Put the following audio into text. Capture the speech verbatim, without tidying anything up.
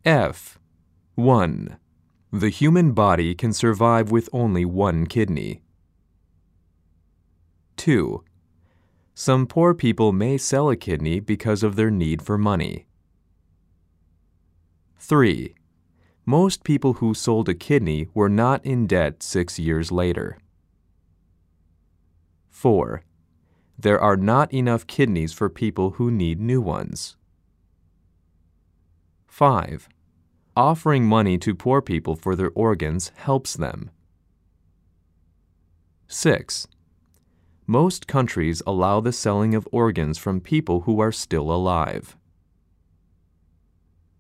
F. one. The human body can survive with only one kidney. two. Some poor people may sell a kidney because of their need for money. three. Most people who sold a kidney were not in debt six years later. four. There are not enough kidneys for people who need new ones. five. Offering money to poor people for their organs helps them. six. Most countries allow the selling of organs from people who are still alive.